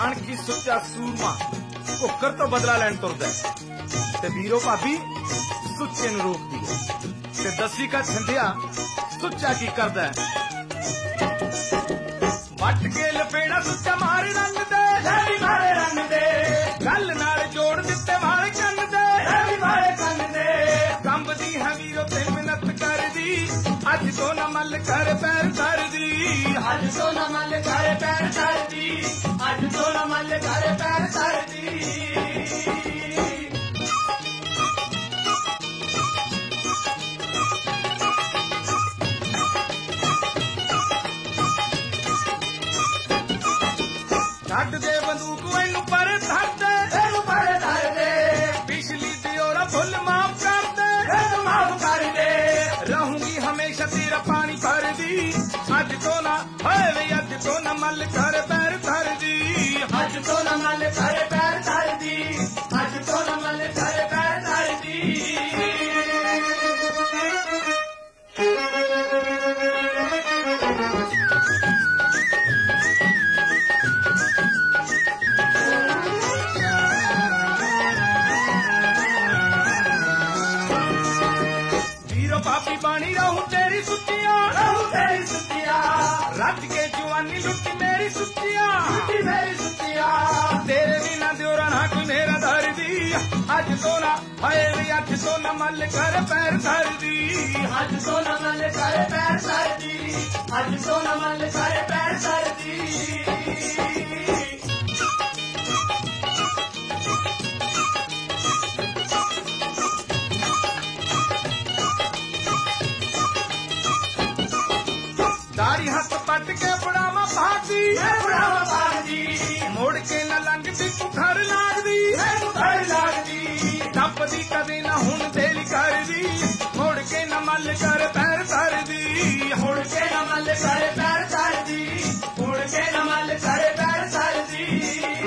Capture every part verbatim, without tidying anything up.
ਮਾਣਕੀ ਸੁੱਚਾ ਸੂਰਮਾ ਘੁੱਕਰ ਤੋਂ ਬਦਲਾ ਲੈਣ ਤੁਰਦਾ ਤੇ ਵੀਰੋ ਭਾਬੀ ਸੁੱਚੇ ਨੂੰ ਰੋਕਦੀ ਹੈ ਤੇ ਦੱਸੀ ਕਾ ਛੰਡਿਆ ਸੁੱਚਾ ਕੀ ਕਰਦਾ ਵੱਟ ਕੇ ਲਪੇੜਾ ਸੁੱਚਾ ਮਾਰੇ ਰੰਗ ਦੇ ਵੀ ਮਾਰੇ ਰੰਗ ਦੇ ਗੱਲ ਨਾਲ ਜੋੜ ਦਿੱਤੇ ਵਾਲੇ ਕੰਨ ਦੇ ਵੀ ਵਾਲੇ ਕੰਨ ਦੇ ਕੰਬਦੀ ਹੈ ਵੀਰੋ ਤੇ ਮਿਹਨਤ ਕਰਦੀ ਅੱਜ ਤੋਂ ਨਾ ਮੱਲ ਕਰ ਪੈਰ ਧਰਦੀ ਅੱਜ ਤੋਂ ਨਾ ਮੱਲ ਕਰ ਪੈਰ ਧਰਦੀ ਅੱਜ ਤੋਂ ਨਾ ਮੱਲ ਕਰ ਪੈਰ ਧਰਦੀ ਛੱਡ ਦੇ ਬੰਦੂਕ ਇਹਨੂੰ ਪਰ ਧਰਦੇ ਇਹਨੂੰ ਪਰ ਧਰਦੇ ਪਿਛਲੀ ਦਿਓਰਾ ਭੁੱਲ ਮਾਫ ਕਰਦੇ ਇਹਨੂੰ ਮਾਫ ਕਰਦੇ ਰਹੂੰਗੀ ਹਮੇਸ਼ਾ ਤੇਰਾ ਪਾਣੀ ਭਰਦੀ ਅੱਜ ਤੋਂ ਨਾ ਹੋਏ ਵੀ ਅੱਜ ਤੋਂ ਨਾ ਮੱਲ ਕਰ ਪੈਰ ਧਰਦੀ ਅੱਜ ਤੋਂ ਨਾ ਮੱਲ ਕਰ ਪੈਰ ਧਰਦੀ ਅੱਜ ਤੋਂ ਨਾ ਮੱਲ ਕਰ ਪੈਰ ਧਰਦੀ ਪਾਪੀ ਬਾਣੀ ਰਹੂ ਤੇਰੀ ਸੁੱਚੀਆਂ ਰਹੂ ਤੇਰੀ ਸੁੱਚੀਆਂ ਰੱਜ ਕੇ ਜਵਾਨੀ ਲੁੱਟੀ ਮੇਰੀ ਸੁੱਚੀਆਂ ਲੁੱਟੀ ਮੇਰੀ ਸੁੱਚੀਆਂ ਤੇਰੇ ਬਿਨਾਂ ਦਿਓਰਾ ਨਾ ਕੋਈ ਮੇਰਾ ਧਰਦੀ ਅੱਜ ਤੋਂ ਨਾ ਹਾਏ ਵੀ ਅੱਜ ਤੋਂ ਨਾ ਮੱਲ ਕਰ ਪੈਰ ਧਰਦੀ ਅੱਜ ਤੋਂ ਨਾ ਮੱਲ ਕਰ ਪੈਰ ਧਰਦੀ ਅੱਜ ਤੋਂ ਨਾ ਮੱਲ ਕਰ ਪੈਰ ਧਰਦੀ ਦਾਰੀ ਹੱਥ ਪੱਟ ਕੇ ਬੁੜਾਵਾ ਭਾਗਦੀ ਬੁੜਾਵਾ ਭਾਗਦੀ ਮੁੜ ਕੇ ਨਾ ਲੰਘਦੀ ਤੂੰ ਘਰ ਲੱਗਦੀ ਤੂੰ ਘਰ ਲੱਗਦੀ ਟੱਪਦੀ ਕਦੇ ਨਾ ਹੁਣ ਦਿਲ ਕਰਦੀ ਮੁੜ ਕੇ ਨਾ ਮੱਲ ਕਰ ਪੈਰ ਧਰਦੀ ਮੁੜ ਕੇ ਨਾ ਮੱਲ ਕਰ ਪੈਰ ਧਰਦੀ ਮੁੜ ਕੇ ਨਾ ਮੱਲ ਕਰ ਪੈਰ ਧਰਦੀ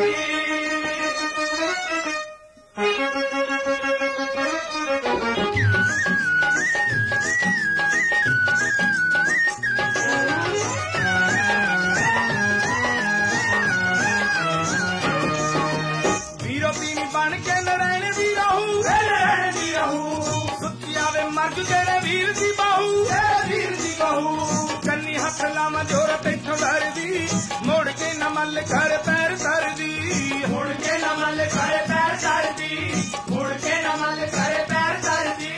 ਬਣ ਕੇ ਨਰੈਣ ਦੀ ਰਹੂ ਨਰੈਣ ਦੀ ਰਹੂ ਸੁੱਚੀ ਆਵੇ ਮਰਗ ਜਿਹੜੇ ਵੀਰ ਦੀ ਬਾਹੂ ਵੀਰ ਦੀ ਬਾਹੂ ਕੰਨੀ ਹੱਥ ਲਾਵਾਂ ਜੋਰ ਤੈਥੋਂ ਡਰਦੀ ਮੁੜ ਕੇ ਨਾ ਮੱਲ ਕਰ ਪੈਰ ਧਰਦੀ ਮੁੜ ਕੇ ਨਾ ਮੱਲ ਕਰ ਪੈਰ ਧਰਦੀ ਮੁੜ ਕੇ ਨਾ ਮੱਲ ਕਰ ਪੈਰ ਧਰਦੀ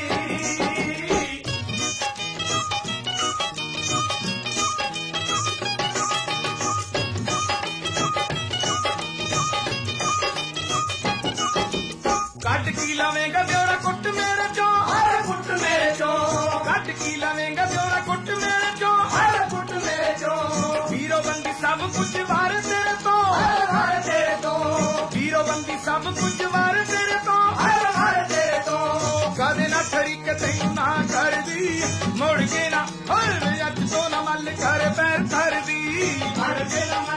ਕੱਢ ਕੀ ਲਾਵੇਂਗਾ ਦਿਓਰਾ ਕੁੱਟ ਮੇਰੇ ਚੋਂ ਹਰ ਕੁੱਟ ਮੇਰੇ ਚੋਂ ਕੱਢ ਕੀ ਲਾਵੇਂਗਾ ਦਿਓਰਾ ਕੁੱਟ ਮੇਰੇ ਚੋਂ ਹਰ ਕੁੱਟ ਮੇਰੇ ਚੋਂ ਵੀਰੋ ਬੰਦੀ ਸਭ ਕੁਝ ਵਾਰ ਤੇਰੇ ਤੋਂ ਹਰ ਹਰ ਤੇਰੇ ਤੋਂ ਵੀਰੋ ਬੰਦੀ ਸਭ ਕੁਝ ਵਾਰ ਤੇਰੇ ਤੋਂ ਹਰ ਹਰ ਤੇਰੇ ਤੋਂ ਕਦੇ ਨਾ ਤਰੀਕੇ ਤੈਨੂੰ ਨਾ ਕਰਦੀ ਮੁੜ ਕੇ ਨਾ ਹੋਏ ਅੱਜ ਤੋਂ ਨਾ ਮੱਲ ਕਰ ਪੈਰ ਧਰਦੀ ਮੁੜ ਕੇ ਨਾ